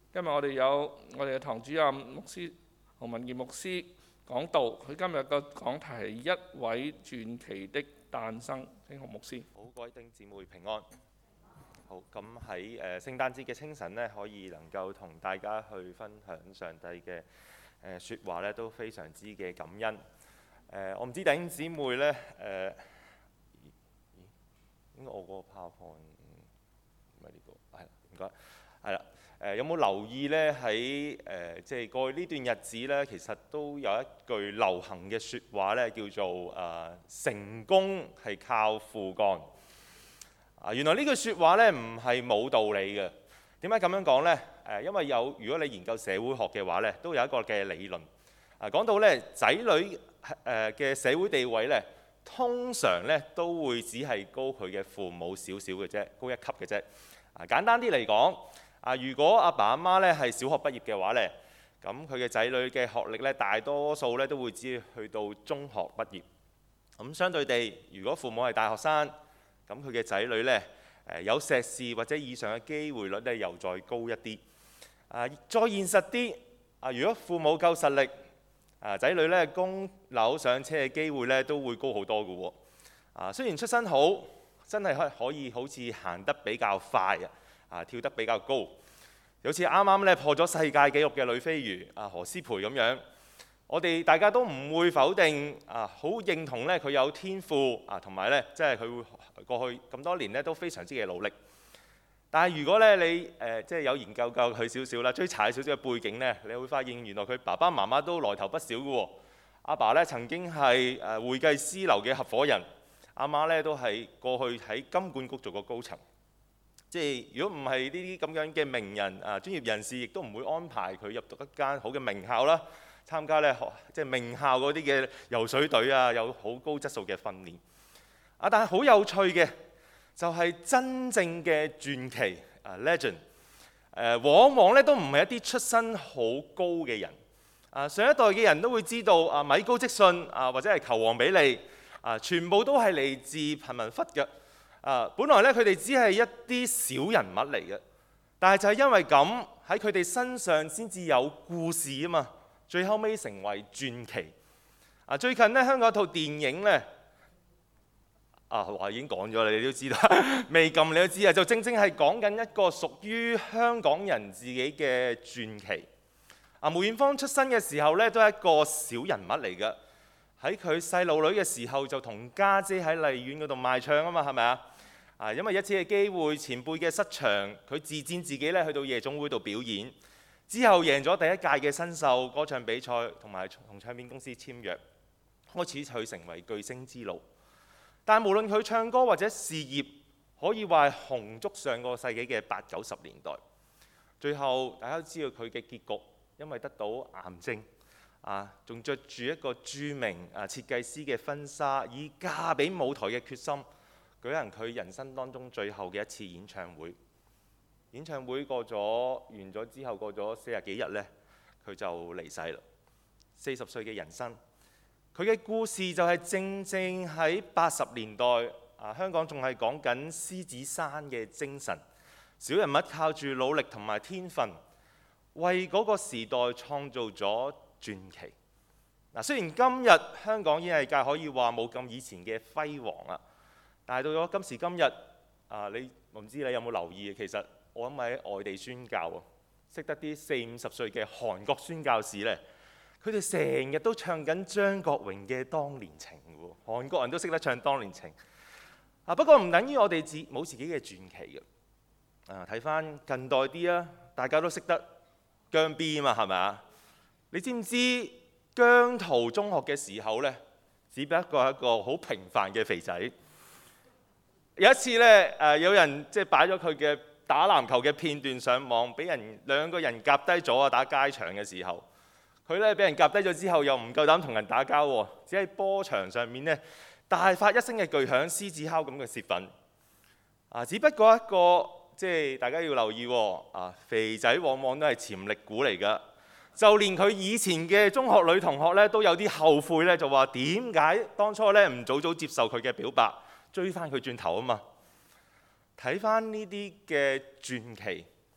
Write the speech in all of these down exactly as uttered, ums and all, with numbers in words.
今日我哋有我哋嘅堂主任牧師洪文傑牧師講道，佢今日嘅講題係一位傳奇的誕生。請洪牧師。 好，各位弟兄姊妹平安。好，咁喺誒聖誕節嘅清晨呢，可以能夠同大家去分享上帝嘅誒説話呢，都非常之嘅感恩。誒、呃，我唔知弟兄姊妹呢，誒、呃，咦？應該我個 PowerPoint 唔係呢個，係唔該，係啦。誒、呃、有冇留意呢？喺誒即係過去呢段日子呢，其實都有一句流行嘅説話呢，叫做誒、呃、成功係靠父幹。啊，原來呢句説話呢唔係冇道理嘅。點解咁樣講呢？誒、呃，因為有如果你研究社會學嘅話呢，都有一個嘅理論。啊，講到呢仔女誒嘅社會地位呢，通常呢都會只係高佢嘅父母少少嘅啫，高一級嘅啫。啊，簡單啲嚟講。啊！如果阿爸阿媽咧係小學畢業嘅話咧，咁佢嘅仔女嘅學歷咧，大多數咧都會只去到中學畢業。咁相對地，如果父母係大學生，咁佢嘅仔女咧誒有碩士或者以上嘅機會率咧又再高一啲。啊，再現實啲，啊如果父母夠實力，啊仔女咧供樓上車嘅機會咧都會高好多嘅喎。啊，雖然出身好，真係可可以好似行得比較快啊！啊，跳得比較高，好似啱啱咧破咗世界紀錄嘅女飛魚啊何詩蓓咁樣，我哋大家都唔會否定啊，好認同咧佢有天賦啊，同埋咧即係佢會過去咁多年咧都非常之嘅努力。但係如果咧你誒、呃、即係有研究夠佢少少啦，追查少少嘅背景咧，你會發現原來佢爸爸媽媽都來頭不少嘅喎。阿爸咧曾經係誒會計師樓嘅合夥人，阿媽咧都係過去喺金管局做過高層。即係如果唔係呢啲咁樣嘅名人啊，專業人士亦都唔會安排佢入讀一間好嘅名校啦，參加咧學即係名校嗰啲嘅游水隊啊，有好高質素嘅訓練。啊，但係好有趣嘅就係、是、真正嘅傳奇啊 legend，誒、呃、往往咧都唔係一啲出身好高嘅人。啊，上一代嘅人都會知道啊，米高積遜啊，或者係球王比利啊，全部都係嚟自貧民窟嘅。啊，本來咧佢哋只係一啲小人物嚟嘅，但係就係因為咁喺佢哋身上先至有故事啊嘛，最後尾成為傳奇。啊，最近呢，香港有套電影呢，啊話已經講咗啦，你都知道，未撳你都知啊，就正正係講緊一個屬於香港人自己嘅傳奇。啊，梅艷芳出生嘅時候呢，都係一個小人物嚟嘅。喺佢細路女嘅時候就同家姐喺荔園嗰度賣唱啊嘛，係咪啊？啊，因為一次嘅機會，前輩嘅失場，佢自薦自己咧去到夜總會度表演，之後贏咗第一屆嘅新秀歌唱比賽，同埋同唱片公司簽約，開始佢成為巨星之路。但無論佢唱歌或者事業，可以話係紅足上個世紀嘅八九十年代。最後大家都知道佢嘅結局，因為得到癌症。啊，仲着住一個著名啊設計師嘅婚紗，以嫁俾舞台嘅決心，舉行佢人生當中最後嘅一次演唱會。演唱會過咗完咗之後，過咗四十幾日呢，佢就離世啦。四十歲嘅人生，佢嘅故事就係正正喺八十年代啊，香港仲係講緊獅子山嘅精神，小人物靠住努力同埋天分，為嗰個時代創造咗傳奇。嗱，雖然今日香港演藝界可以話冇咁以前嘅輝煌啦，但係到咗今時今日，啊，你唔知你有冇留意？其實我諗喺外地宣教啊，識得啲四五十歲嘅韓國宣教士呢，佢哋成日都唱緊張國榮嘅《當年情》喎，韓國人都識得唱《當年情》。啊，不過唔等於我哋自冇自己嘅傳奇嘅。啊，睇翻近代啲啊，大家都識得姜 B 啊嘛，係咪啊？你知唔知姜濤中學嘅時候呢，只不過係一個好平凡嘅肥仔。有一次呢，誒有人即係擺咗佢嘅打籃球嘅片段上網，俾人兩個人夾低咗啊！打街場嘅時候，佢呢俾人夾低咗之後，又唔夠膽同人打交喎，只喺波場上面呢大發一聲嘅巨響，獅子敲咁嘅泄憤。啊，只不過一個即係大家要留意喎，啊肥仔往往都係潛力股嚟㗎。就連佢以前嘅中學女同學咧，都有啲後悔咧，就話點解當初咧唔早早接受佢嘅表白，追翻佢轉頭啊嘛！睇翻呢啲嘅傳奇，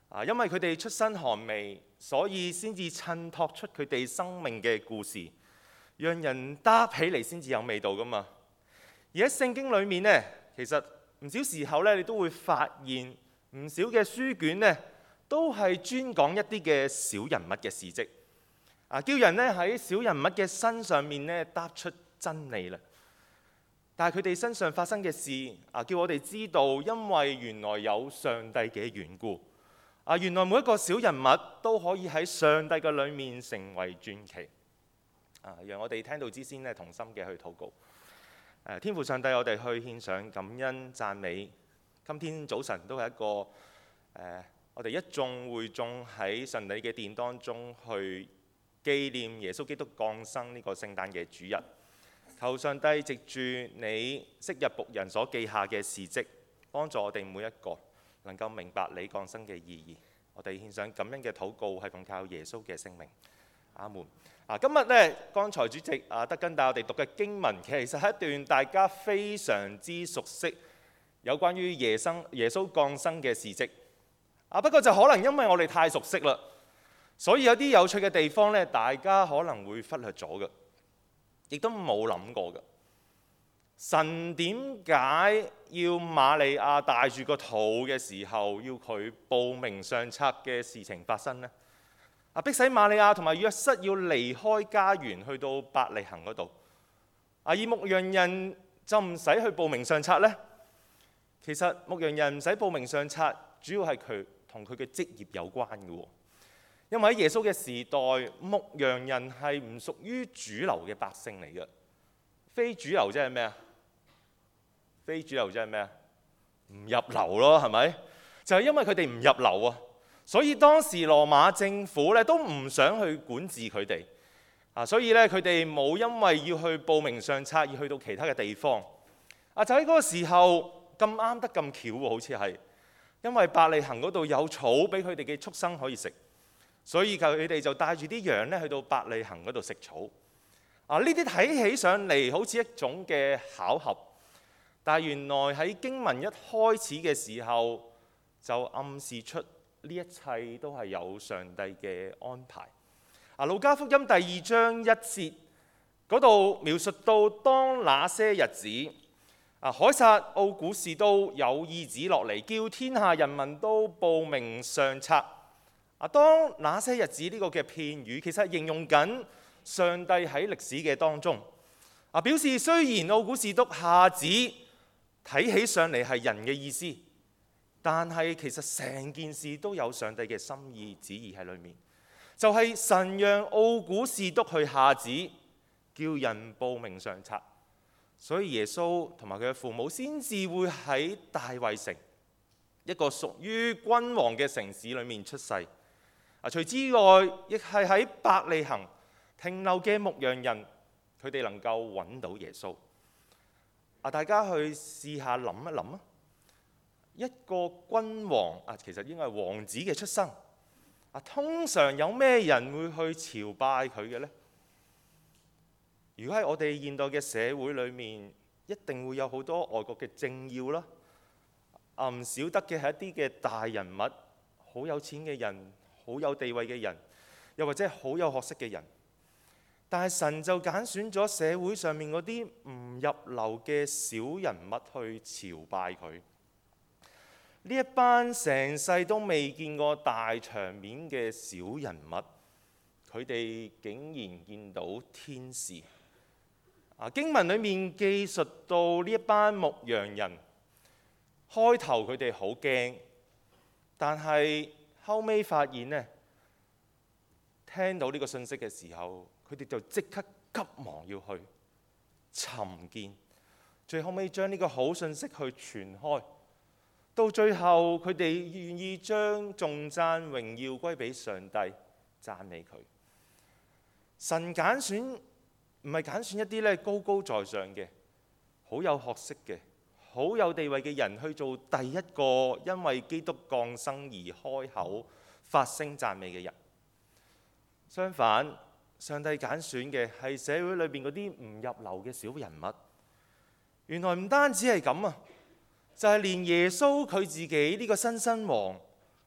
啊，因為佢哋出身寒微，所以先至襯托出佢哋生命嘅故事，讓人搭起嚟先至有味道㗎嘛。而喺聖經裏面呢，其實唔少時候咧，你都會發現唔少嘅書卷呢，都係專講一啲嘅小人物嘅事蹟，啊，叫人咧喺小人物嘅身上面咧答出真理啦。但係佢哋身上發生嘅事，啊，叫我哋知道，因為原來有上帝嘅緣故，啊，原來每一個小人物都可以喺上帝嘅裏面成為傳奇，啊，讓我哋聽到之先咧，同心嘅去禱告。誒，天父上帝，我哋去獻上感恩讚美。今天早晨都係一個誒、呃，我哋一眾會眾喺上帝嘅殿當中去紀念耶穌基督降生呢個聖誕嘅主日。求上帝藉住你昔日僕人所記下嘅事蹟，幫助我哋每一個能夠明白你降生嘅意義。我哋獻上感恩嘅禱告，係奉靠耶穌嘅聖名。阿門。啊，今日呢，剛才主席啊德根帶我哋讀嘅經文，其實係一段大家非常之熟悉有關於耶生耶穌降生嘅事蹟。啊，不過就可能因為我哋太熟悉啦，所以有啲有趣嘅地方呢，大家可能會忽略咗嘅。亦都冇諗過嘅，神點解要瑪利亞帶住個肚嘅時候要佢報名上冊嘅事情發生呢？啊，迫使瑪利亞同埋約瑟要離開家園去到伯利恆嗰度。啊，而牧羊人就唔使去報名上冊呢？其實牧羊人唔使報名上冊，主要係佢同佢嘅職業有關嘅喎。因為喺耶穌嘅時代，牧羊人係唔屬於主流嘅百姓嚟嘅。非主流即係咩啊？非主流即係咩啊？唔入流咯，係咪？就係因為佢哋唔入流啊，所以當時羅馬政府咧都唔想去管治佢哋啊，所以咧佢哋冇因為要去報名上冊而去到其他嘅地方啊。就喺嗰個時候咁啱得咁巧喎，好似係因為伯利恆嗰度有草俾佢哋嘅畜生可以食。所以佢哋就帶住啲羊咧去到伯利恆嗰度食草。啊，呢啲睇起上嚟好似一種嘅巧合，但係原來喺經文一開始嘅時候就暗示出呢一切都係有上帝嘅安排。啊，路加福音第二章一節嗰度描述到，當那些日子，啊，凱撒奧古士都有意旨落嚟，叫天下人民都報名上冊。啊，當那些日子呢個嘅片語，其實係形容緊上帝喺歷史嘅當中。啊，表示雖然奧古士督下旨睇起上嚟係人嘅意思，但係其實成件事都有上帝嘅心意旨意喺裏面。就係、是、神讓奧古士督去下旨，叫人報名上冊，所以耶穌同埋佢嘅父母先至會喺大衛城一個屬於君王嘅城市裏面出世。除之外，亦係喺伯利恆停留嘅牧羊人，佢哋能夠揾到耶穌。啊，大家去試下諗一諗啊！一個君王啊，其實應該係王子嘅出生啊，通常有咩人會去朝拜佢嘅呢？如果喺我哋現代嘅社會裏面，一定會有好多外國嘅政要啦，啊，唔少得嘅係一啲嘅大人物，好有錢嘅人。好有地位嘅人，又或者好有學識嘅人，但係神就揀選咗社會上面嗰啲唔入流嘅小人物去朝拜佢。呢一班成世都未見過大場面嘅小人物，佢哋竟然見到天使。啊，經文裡面記述到呢一班牧羊人，開頭佢哋好驚，但係後尾發現呢，聽到呢個信息嘅時候，佢哋就即刻急忙要去尋見，最後尾將呢個好信息去傳開，到最後佢哋願意將頌讚榮耀歸俾上帝，讚美佢。神揀選唔係揀選一啲咧高高在上嘅、好有學識嘅、好有地位嘅人去做第一個因為基督降生而開口發聲讚美嘅人。相反，上帝揀選嘅係社會裏邊嗰啲唔入流嘅小人物。原來唔單止係咁啊，就係連耶穌佢自己呢個新生王，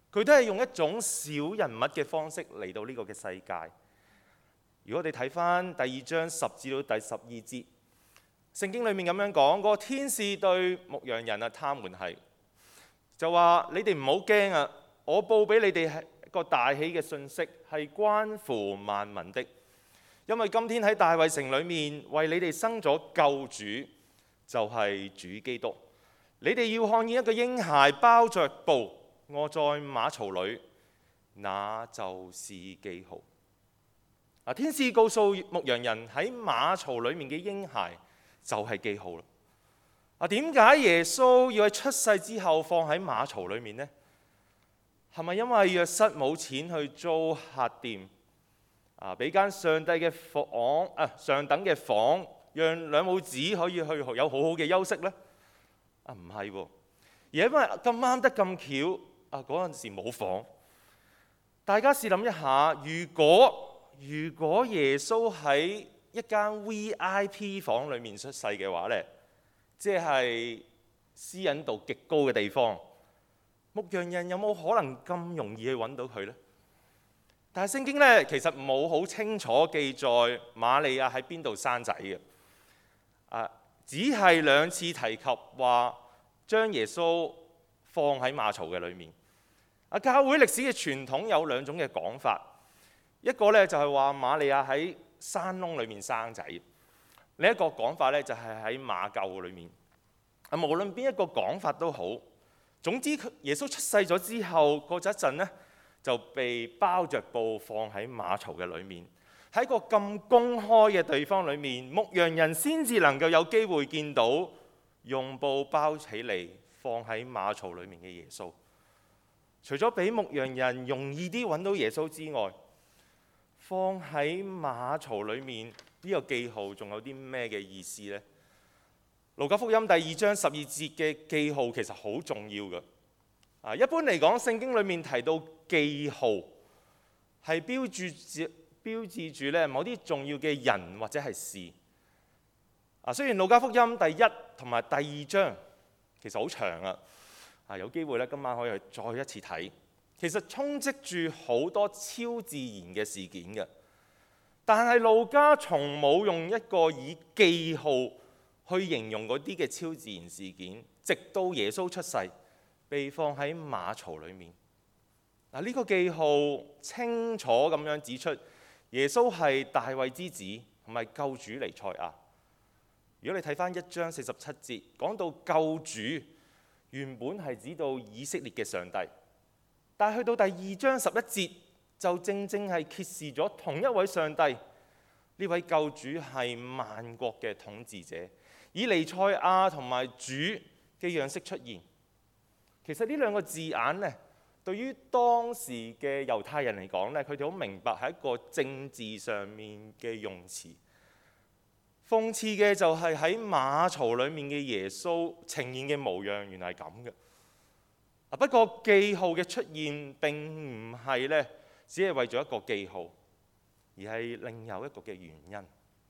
佢都係用一種小人物嘅方式嚟到呢個嘅世界。如果我哋睇翻第二章十至到第十二節，聖經裡面咁樣講，個天使對牧羊人啊，他們係就話：你哋唔好驚啊！我報俾你哋係一個大喜嘅信息，係關乎萬民的。因為今天喺大衛城裡面為你哋生咗救主，就係主基督。你哋要看見一個嬰孩包着布臥在馬槽裏，那就是記號。啊！天使告訴牧羊人喺馬槽裏面嘅嬰孩就係記號啦。啊！點解耶穌要喺出世之後放喺馬槽裏面呢？係咪因為約瑟冇錢去租客店啊？俾間上帝嘅房啊，上等嘅房，讓兩母子可以去有好好嘅休息呢？啊，唔係喎，而因為咁啱得咁巧啊，嗰陣時冇房。大家試諗一下，如果如果耶穌喺一間 V I P 房裏面出世嘅話呢，即係私隱度極高嘅地方，牧羊人有冇可能咁容易去揾到佢呢？但係聖經呢，其實冇好清楚記載瑪利亞喺邊度生仔嘅，啊，只係兩次提及話將耶穌放喺馬槽嘅裏面。啊，教會歷史嘅傳統有兩種嘅講法。一個咧就係話瑪利亞喺山窿裏面生仔，另一個講法咧就係喺馬廄裏面。啊，無論邊一個講法都好，總之耶穌出世咗之後，過咗一陣咧就被包着布放喺馬槽嘅裏面，喺個咁公開嘅地方裏面，牧羊人先至能夠有機會見到用布包起嚟放喺馬槽裏面嘅耶穌。除咗俾牧羊人容易啲揾到耶穌之外，放喺馬槽裏面呢個記號仲有啲咩嘅意思呢？路加福音第二章十二節嘅記號其實好重要嘅。啊，一般嚟講，聖經裏面提到記號係標註住標誌住咧某啲重要嘅人或者係事。啊，雖然路加福音第一同埋第二章其實好長啊，啊有機會咧今晚可以再一次睇。其實充斥住好多超自然嘅事件嘅，但係路加從冇用一個以記號去形容嗰啲嘅超自然事件，直到耶穌出世被放喺馬槽裏面。嗱，呢個記號清楚咁樣指出耶穌係大衛之子同埋救主彌賽亞。如果你睇翻一章四十七節，講到救主原本係指到以色列嘅上帝。但係去到第二章十一節，就正正係揭示咗同一位上帝，呢位救主係萬國嘅統治者，以彌賽亞同埋主嘅樣式出現。其實呢兩個字眼呢，對於當時嘅猶太人嚟講呢，佢哋好明白係一個政治上面嘅用詞。諷刺嘅就係喺馬槽裡面嘅耶穌呈現嘅模樣，原來係咁嘅。不過記號嘅出現並唔係咧，只係為咗一個記號，而係另有一個嘅原因。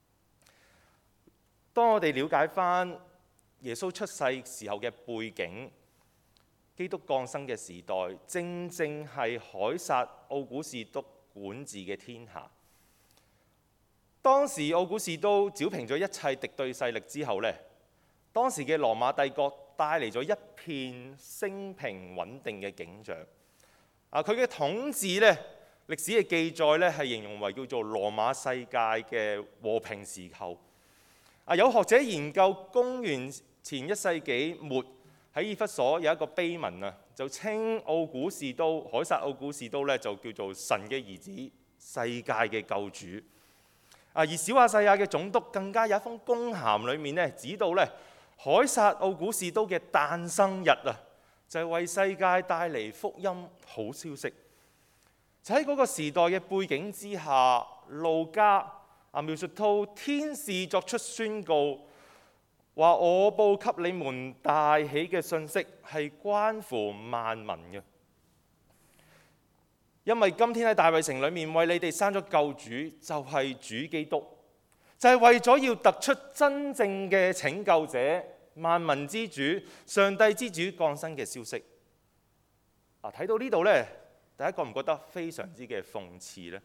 當我哋了解翻耶穌出世時候嘅背景，基督降生嘅時代，正正係凱撒奧古士督管治嘅天下。當時奧古士都剿平咗一切敵對勢力之後呢，當時嘅羅馬帝國帶嚟咗一片升平穩定嘅景象。啊，佢嘅統治呢，歷史嘅記載呢係形容為叫做羅馬世界嘅和平時候。啊，有學者研究公元前一世紀末喺以弗所有一個碑文啊，就稱奧古士都凱撒奧古士都呢就叫做神嘅兒子，世界嘅救主。啊，而小亞細亞嘅總督更加有一封公函裏面呢，指到呢凱撒奧古士都嘅誕生日啊，就係為世界帶嚟福音好消息。就喺嗰個時代嘅背景之下，路加啊描述到天使作出宣告，話我報給你們大喜嘅信息係關乎萬民嘅，因為今天喺大衛城裏面為你哋生咗救主，就係主基督。就係為咗要突出真正嘅拯救者、萬民之主、上帝之主降生嘅消息。 啊，睇到呢度呢，大家覺唔覺得非常之嘅諷刺呢？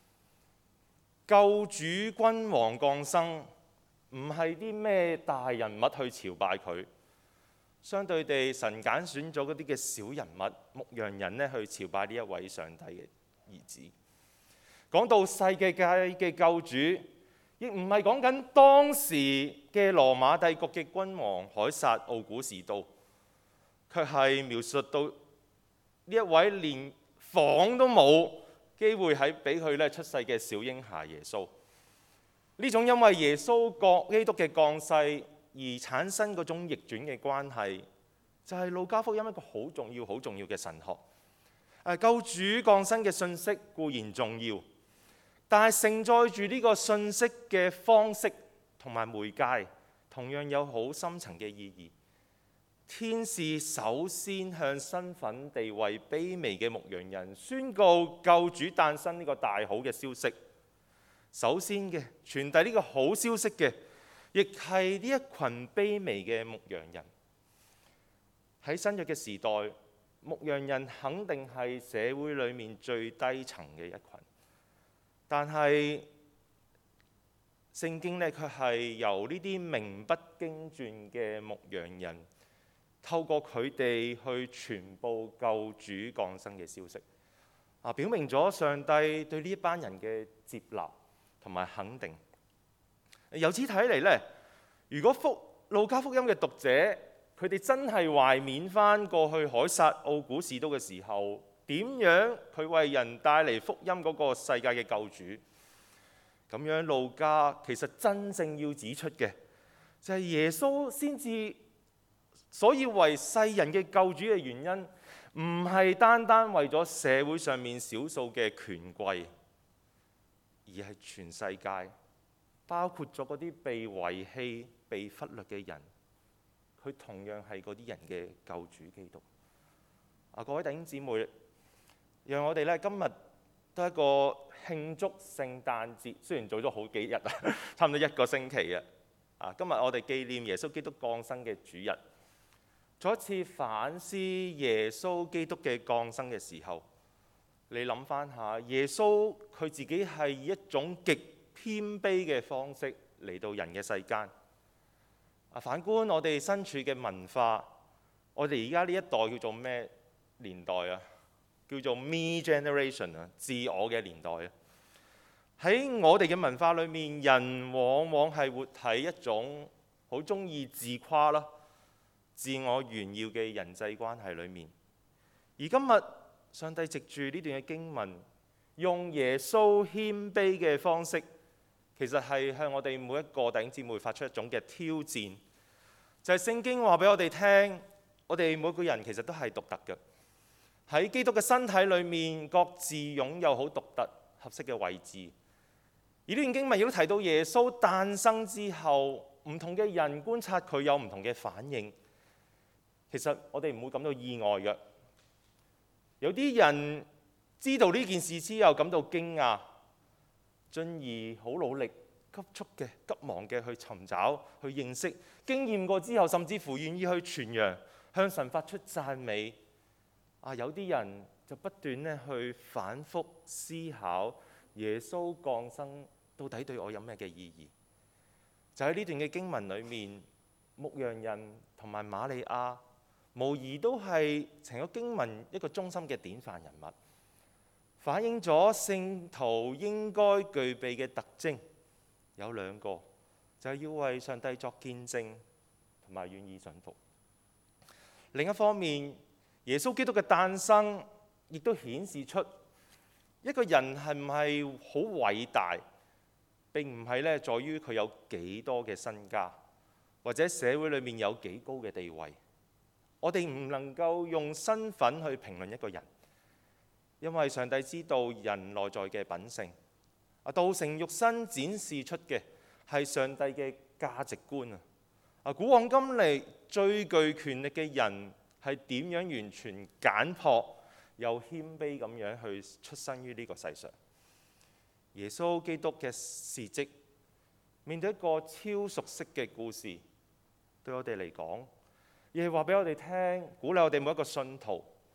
救主君王降生，唔係啲咩大人物去朝拜佢，相對地，神揀選咗嗰啲嘅小人物、牧羊人呢，去朝拜呢一位上帝嘅兒子。講到世界嘅救主，亦唔係講緊當時嘅羅馬帝國嘅君王凱撒奧古士都，卻係描述到呢一位連房都冇機會喺俾佢咧出世嘅小嬰孩耶穌。呢種因為耶穌國基督嘅降世而產生嗰種逆轉嘅關係，就係路加福音一個好重要、好重要嘅神學。誒，救主降生嘅信息固然重要，但係承載住呢個信息嘅方式同埋媒介，同樣有好深層嘅意義。天使首先向身份地位卑微嘅牧羊人宣告救主誕生呢個大好嘅消息。首先嘅傳遞呢個好消息嘅，亦係呢一群卑微嘅牧羊人。喺新約嘅時代，牧羊人肯定係社會裡面最低層嘅一群，但係聖經呢，卻係由呢啲名不經傳嘅牧羊人，透過佢哋去傳報救主降生嘅消息，啊，表明咗上帝對呢一班人嘅接納同埋肯定。由此睇嚟呢，如果福路加福音嘅讀者，佢哋真係懷緬翻過去凱撒奧古士都嘅時候，點樣佢為人帶嚟福音嗰個世界嘅救主，咁樣路加其實真正要指出嘅就係耶穌先至所以為世人嘅救主嘅原因，唔係單單為咗社會上面少數嘅權貴，而係全世界，包括咗嗰啲被遺棄、被忽略嘅人，佢同樣係嗰啲人嘅救主基督。啊，各位弟兄姊妹，讓我哋咧今日都係一個慶祝聖誕節，雖然早咗好幾日啊，差唔多一個星期啊。啊，今日我哋紀念耶穌基督降生嘅主日。再一次反思耶穌基督嘅降生嘅時候，你諗翻下，耶穌佢自己係以一種極偏卑嘅方式嚟到人嘅世間。啊，反觀我哋身處嘅文化，我哋而家呢一代叫做咩年代啊？叫做 Me Generation 啊，自我嘅年代啊。喺我哋嘅文化裏面，人往往係活喺一種好中意自誇啦、自我炫耀嘅人際關係裏面。而今日上帝藉住呢段嘅經文，用耶穌謙卑嘅方式，其實係向我哋每一個弟兄姊妹發出一種嘅挑戰，就係聖經話俾我哋聽，我哋每個人其實都係獨特嘅，喺基督嘅身體裏面，各自擁有好獨特合適嘅位置。而呢段經文亦都提到耶穌誕生之後，唔同嘅人觀察佢有唔同嘅反應。其實我哋唔會感到意外嘅。有啲人知道呢件事之後感到驚訝，進而好努力、急速嘅、急忙嘅去尋找、去認識，經驗過之後，甚至乎願意去傳揚，向神發出讚美。啊，有啲人就不斷咧去反覆思考耶穌降生到底對我有咩嘅意義。就喺呢段嘅經文裏面，牧羊人同埋瑪利亞，無疑都係成個經文一個中心嘅典範人物，反映咗聖徒應該具備嘅特徵有兩個，就係要為上帝作見證同埋願意順服。另一方面，耶穌基督嘅誕生亦都顯示出一個人係唔係好偉大，並唔係咧在於佢有幾多嘅身家，或者社會裏面有幾高嘅地位。我哋唔能夠用身份去評論一個人，因為上帝知道人內在嘅品性。啊，道成肉身展示出嘅係上帝嘅價值觀啊！啊，古往今嚟最具權力嘅人係點樣完全簡樸又謙卑咁樣去出生於呢個世上？耶穌基督嘅事蹟，面對一個超熟悉嘅故事，對我哋嚟講，亦係話俾我哋聽，鼓勵我哋每一個信徒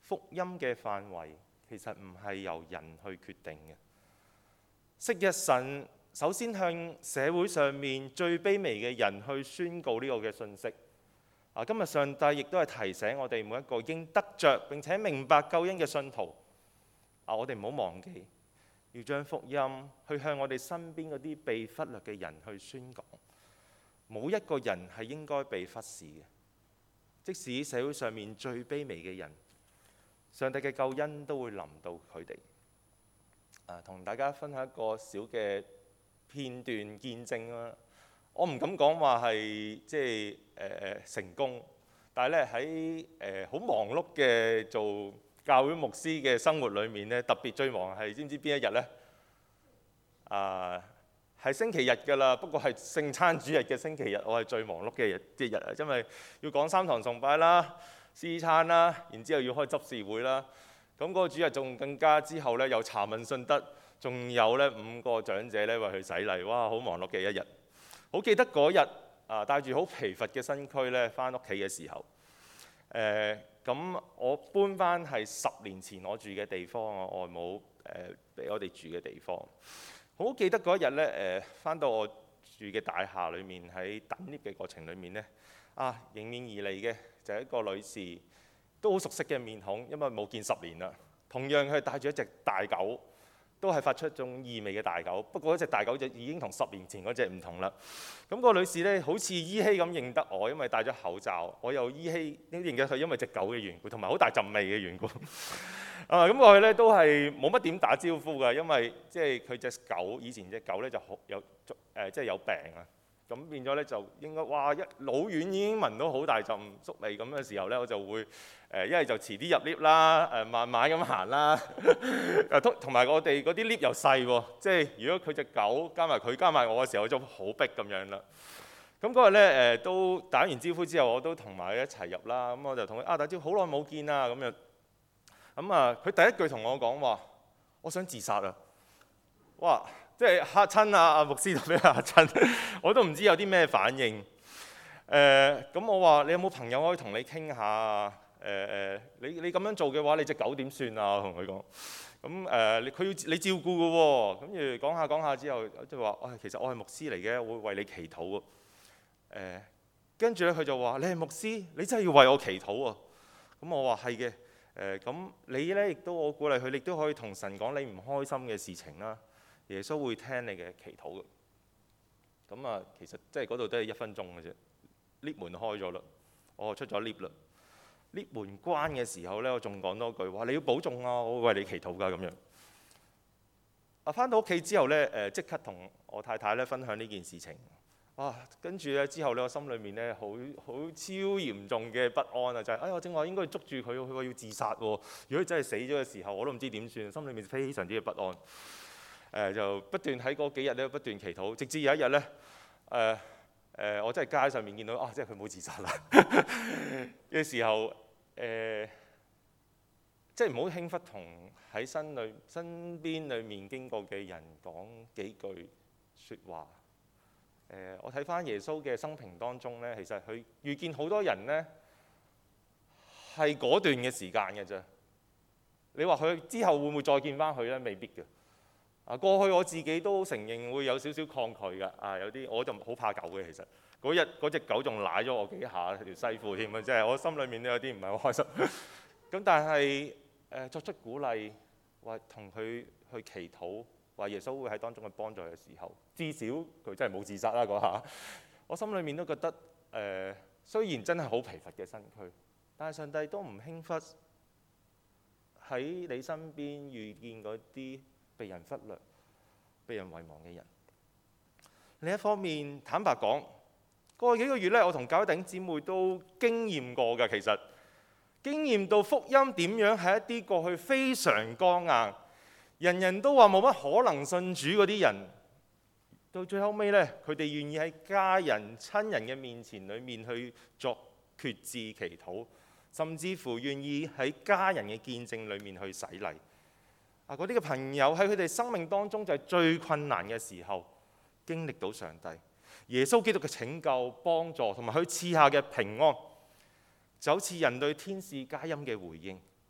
福音嘅範圍其實唔係由人去決定嘅。昔日神首先向社會上面最卑微嘅人去宣告呢個嘅信息。啊，今日上帝亦都係提醒我哋每一個應得着並且明白救恩嘅信徒。啊，我哋唔好忘記要將福音去向我哋身邊嗰啲被忽略嘅人去宣講。冇一個人係應該被忽視嘅，即使社會上面最卑微嘅人，上帝嘅救恩都會臨到佢哋。啊，同大家分享一個小嘅片段見證啦。我唔敢講話係即係誒成功，但係咧喺誒好忙碌嘅做教會牧師嘅生活裏面咧，特別最忙係知唔知邊一日咧？啊，係星期日㗎啦，不過係聖餐主日嘅星期日，我係最忙碌嘅日節日啊，因為要講三堂崇拜啦、司餐啦，然之後要開執事會啦。咁嗰個主日仲更加之後咧，有查問信德，仲有咧五個長者咧為佢洗禮，哇！好忙碌嘅一日。好記得嗰日啊，帶住好疲乏嘅身軀咧，翻屋企嘅時候，誒咁我搬翻係十年前我住嘅地方，我外母誒俾我哋住嘅地方。好記得嗰一日咧，誒翻到我住嘅大廈裏面，喺等 lift 嘅過程裏面咧，啊迎面而嚟嘅就係一個女士，都好熟悉嘅面孔，因為冇見十年啦。同樣佢係帶住一隻大狗。都係發出一種異味嘅大狗，不過嗰隻大狗就已經同十年前嗰隻唔同啦。咁、那個女士咧好似依稀咁認得我，因為戴咗口罩，我又依稀呢認得佢，因為隻狗嘅緣故，同埋好大陣味嘅緣故。啊，咁我哋咧都係冇乜點打招呼㗎，因為即係佢隻狗以前隻狗咧就好有誒，即、呃、係、就是、有病啊。咁變咗咧就應該哇一老遠已經聞到好大陣宿味咁嘅時候咧，我就會誒一係就遲啲入 lift 啦，誒慢慢咁行啦。誒同同埋我哋嗰啲 lift 又細喎，即係如果佢隻狗加埋佢加埋我嘅時候，就好逼咁樣啦。咁嗰日咧誒都打完招呼之後，我都同埋佢一齊入啦。咁我就同佢啊打招呼，好耐冇見啦咁樣。咁啊，佢第一句同我講話，我想自殺啊！哇！即係嚇親啊！阿牧師就俾佢嚇親，我都唔知有啲咩反應。誒、呃，咁我話你有冇朋友可以同你傾下啊？誒、呃、誒，你你咁樣做嘅話，你隻狗點算啊？我同佢講。咁誒，佢、呃、要你照顧嘅喎。咁住講下講下之後，就話：唉、哎，其實我係牧師嚟嘅，我會為你祈禱喎。誒、呃，跟住咧，佢就話：你係牧師，你真係要為我祈禱喎。咁我話係嘅。誒、呃，咁你咧亦都我鼓勵佢，你都可以同神講你唔開心嘅事情啦。耶穌會聽你嘅祈禱嘅。咁啊，其實即係嗰度都係一分鐘嘅啫。lift 門開咗啦，我出咗 lift 啦。lift 門關嘅時候咧，我仲講多句話：你要保重啊，我會為你祈禱㗎咁樣。啊，翻到屋企之後咧，誒即刻同我太太咧分享呢件事情。啊，跟住咧之後咧，我心裏面咧好好超嚴重嘅不安啊，就係、是、哎我正話應該捉住佢，佢話要自殺喎。如果佢真係死咗嘅時候，我都唔知點算，心裏面非常之嘅不安。誒、呃、就不斷喺嗰幾日咧不斷祈禱，直至有一日咧，誒、呃、誒、呃、我真係街上面見到啊，即係佢冇自殺啦嘅時候，誒、呃、即係唔好輕忽同喺身裏身邊裡面經過嘅人講幾句説話。誒、呃、我睇翻耶穌嘅生平當中咧，其實佢遇見好多人咧係嗰段嘅時間嘅啫。你話佢之後會唔會再見翻佢咧？未必嘅。啊，過去我自己都承認會有少少抗拒㗎。啊，有啲我就好怕狗嘅，其實嗰日嗰隻狗仲舐咗我幾下條西褲添啊，即係我心裏面都有啲唔係好開心。咁但係誒、呃、作出鼓勵，話同佢去祈禱，話耶穌會喺當中去幫助嘅時候，至少佢真係冇自殺啦嗰下。我心裏面都覺得誒、呃，雖然真係好疲乏嘅身軀，但係上帝都唔輕忽喺你身邊遇見嗰啲被人忽略、被人遺忘嘅人。另一方面，坦白講，過去幾個月咧，我同教會弟兄姊妹都經驗過㗎。其實經驗到福音點樣係一啲過去非常剛硬，人人都話冇乜可能信主嗰啲人，到最後尾咧，佢哋願意喺家人、親人嘅面前裏面去作決志祈禱，甚至乎願意喺家人嘅見證裏面去洗禮。啊！嗰啲嘅朋友喺佢哋生命當中就係最困難嘅時候，經歷到上帝、耶穌基督嘅拯救、幫助同埋佢賜下嘅平安，就好似人對天使佳音嘅回應。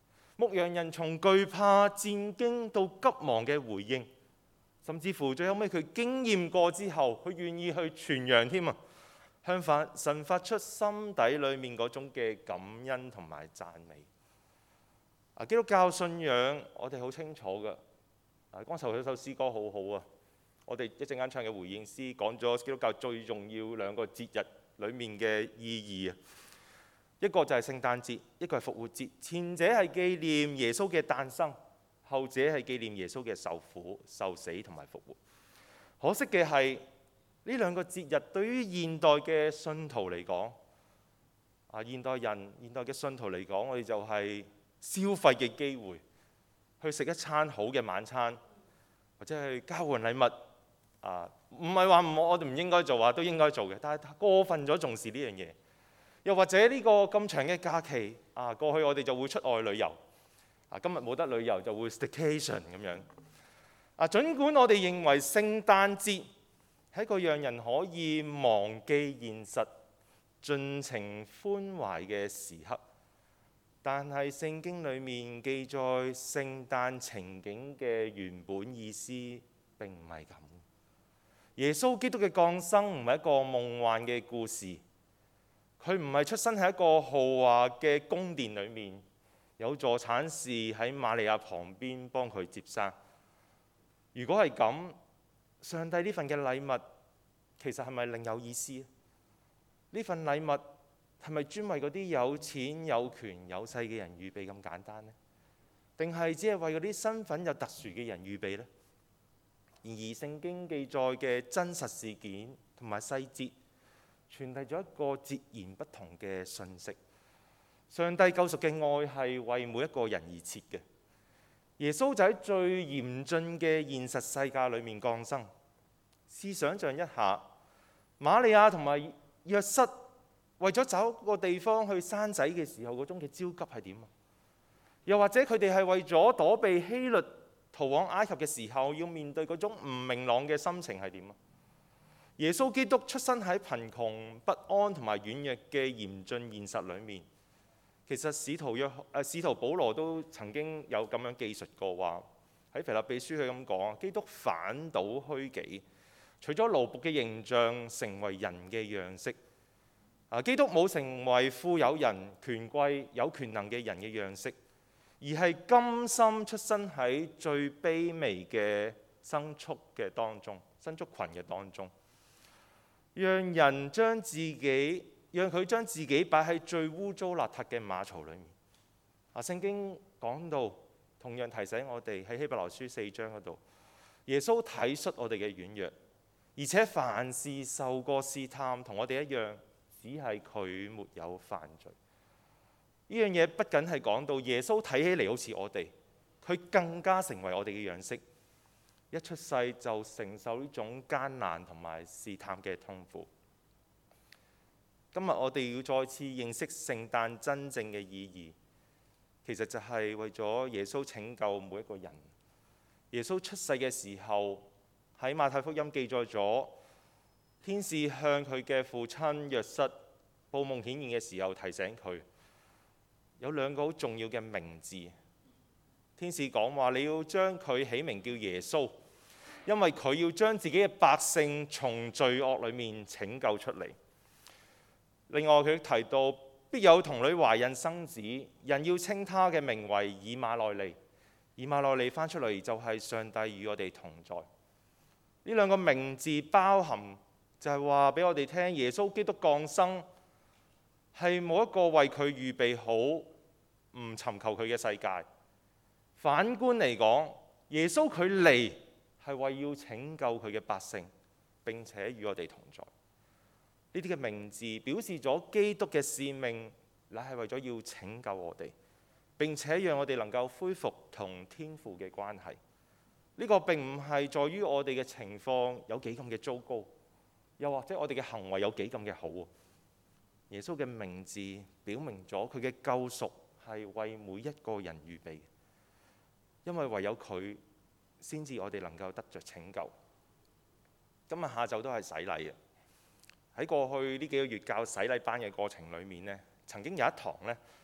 牧羊人從懼怕、戰驚到急忙嘅回應，甚至乎最後尾佢經驗過之後，佢願意去傳揚添啊，向發神發出心底裏面嗰種嘅感恩同埋讚美。啊，基督教信仰我哋好清楚㗎。啊，剛才嗰首詩歌好好啊，我哋一陣間唱嘅回應詩講咗基督教最重要兩個節日裏面嘅意義啊。一個就係聖誕節，一個係復活節。前者係紀念耶穌嘅誕生，後者係紀念耶穌嘅受苦、受死同埋復活。可惜嘅係呢兩個節日對於現代嘅信徒嚟講，啊，現代人、現代嘅信徒嚟講，我哋就係消費嘅機會，去食一餐好嘅晚餐，或者去交換禮物。啊，唔係話唔我哋唔應該做，話都應該做嘅，但係過分咗重視呢樣嘢。又或者呢個咁長嘅假期，啊，過去我哋就會出外旅遊，啊，今日冇得旅遊就會 staycation 咁樣。啊，儘管我哋認為聖誕節係一個讓人可以忘記現實、盡情歡懷嘅時刻，但係聖經裡面記載聖誕情景嘅原本意思並唔係咁。耶穌基督嘅降生唔係一個夢幻嘅故事。佢唔係出生喺一個豪華嘅宮殿裏面，有助產士喺瑪利亞旁邊幫佢接生。如果係咁，上帝呢份嘅禮物其實係咪另有意思？呢份禮物係咪專為嗰啲有錢有權有勢嘅人預備咁簡單呢？定係只係為嗰啲身份有特殊嘅人預備呢？然而聖經記載嘅真實事件同埋細節，傳遞咗一個截然不同嘅訊息。上帝救贖嘅愛係為每一個人而設嘅。耶穌就喺最嚴峻嘅現實世界裏面降生。試想像一下，瑪利亞同埋約瑟為咗找個地方去生仔嘅時候嗰種嘅焦急係點啊？又或者佢哋係為咗躲避希律逃往埃及嘅時候要面對嗰種唔明朗嘅心情係點啊？耶穌基督出生喺貧窮、不安同埋軟弱嘅嚴峻現實裏面。其實使徒約誒使徒保羅都曾經有咁樣記述過，話喺腓立比書佢咁講：基督反倒虛己，取咗奴僕嘅形象，成為人嘅樣式。啊，基督冇成為富有人、權貴、有權能嘅人嘅樣式，而係甘心出生喺最卑微嘅牲畜嘅當中、牲畜群嘅當中。讓人將自己，讓佢將自己擺喺最污糟邋遢嘅馬槽裏面。啊，聖經講到，同樣提醒我哋喺希伯來書四章嗰度，耶穌體恤我哋嘅軟弱，而且凡事受過試探，同我哋一樣，只係佢沒有犯罪。呢樣嘢不僅係講到耶穌睇起嚟好似我哋，佢更加成為我哋嘅樣式。一出世就承受呢種艱難同埋試探嘅痛苦。今日我哋要再次認識聖誕真正嘅意義，其實就係為咗耶穌拯救每一個人。耶穌出世嘅時候，喺馬太福音記載咗，天使向佢嘅父親約瑟報夢顯現嘅時候，提醒佢有兩個好重要嘅名字。天使講話，你要將佢起名叫耶穌，因為佢要將自己嘅百姓從罪惡裏面拯救出嚟。另外佢提到，必有童女懷孕生子，人要稱他嘅名為以馬內利。以馬內利翻出嚟就係上帝與我哋同在。呢兩個名字包含就係話俾我哋聽，耶穌基督降生係冇一個為佢預備好唔尋求佢嘅世界。反觀嚟講，耶穌佢嚟係為要拯救佢嘅百姓，並且與我哋同在。呢啲嘅名字表示咗基督嘅使命，乃係為咗要拯救我哋，並且讓我哋能夠恢復同天父嘅關係。呢個並唔係在於我哋嘅情況有幾咁嘅糟糕，又或者我哋嘅行為有幾咁嘅好。耶穌嘅名字表明咗佢嘅救贖係為每一個人預備，因為唯有佢先至我哋能夠得着拯救。今日下晝都係洗禮嘅。喺過去呢幾個月教洗禮班嘅過程裏面呢，曾經有一堂呢，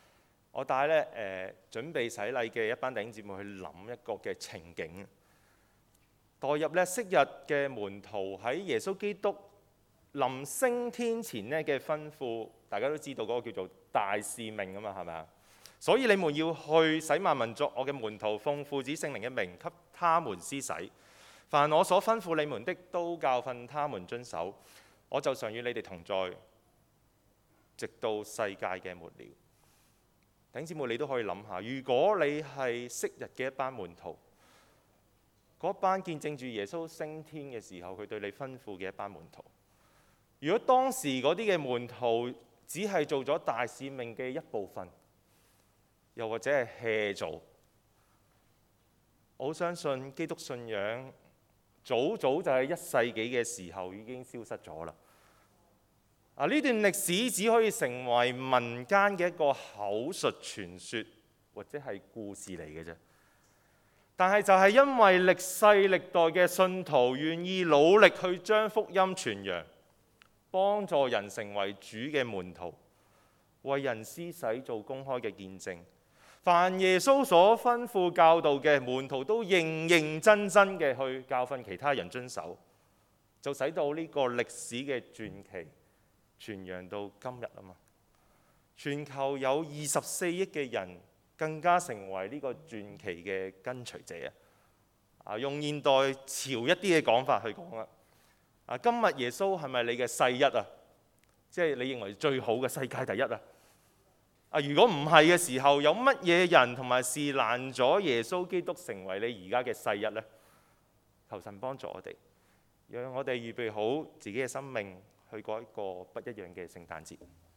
我帶咧誒準備洗禮嘅一班弟兄姊妹去諗一個嘅情景，代入咧昔日嘅門徒喺耶穌基督臨升天前咧嘅吩咐，大家都知道嗰個叫做大使命啊嘛，係咪啊？所以你們要去使萬民作我嘅門徒，奉父子聖靈嘅名給他們施洗，凡我所吩咐你們的，都教訓他們遵守。我就常與你哋同在，直到世界嘅末了。弟兄姊妹，你都可以諗下，如果你係昔日嘅一班門徒，嗰班見證住耶穌升天嘅時候，佢對你吩咐嘅一班門徒，如果當時嗰啲嘅門徒只係做咗大使命嘅一部分，又或者係 hea 做，我好相信基督信仰早早就喺一世紀嘅時候已經消失咗啦。啊！呢段歷史只可以成為民間嘅一個口述傳說或者係故事嚟嘅啫。但係就係因為歷世歷代嘅信徒願意努力去將福音傳揚，幫助人成為主嘅門徒，為人施洗做公開嘅見證，凡耶穌所吩咐教導嘅，門徒都認認真真嘅去教訓其他人遵守，就使到呢個歷史嘅傳奇傳揚到今日啊嘛！全球有二十四億嘅人更加成為呢個傳奇嘅跟隨者啊！用現代潮一啲嘅講法去講啦，啊，今日耶穌係咪你嘅世一啊？即係你認為最好嘅世界第一啊？啊，如果唔係嘅時候，有乜嘢人同埋事攔咗耶穌基督成為你而家嘅世一呢？求神幫助我哋，讓我哋預備好自己嘅生命，去過一個不一樣嘅聖誕節。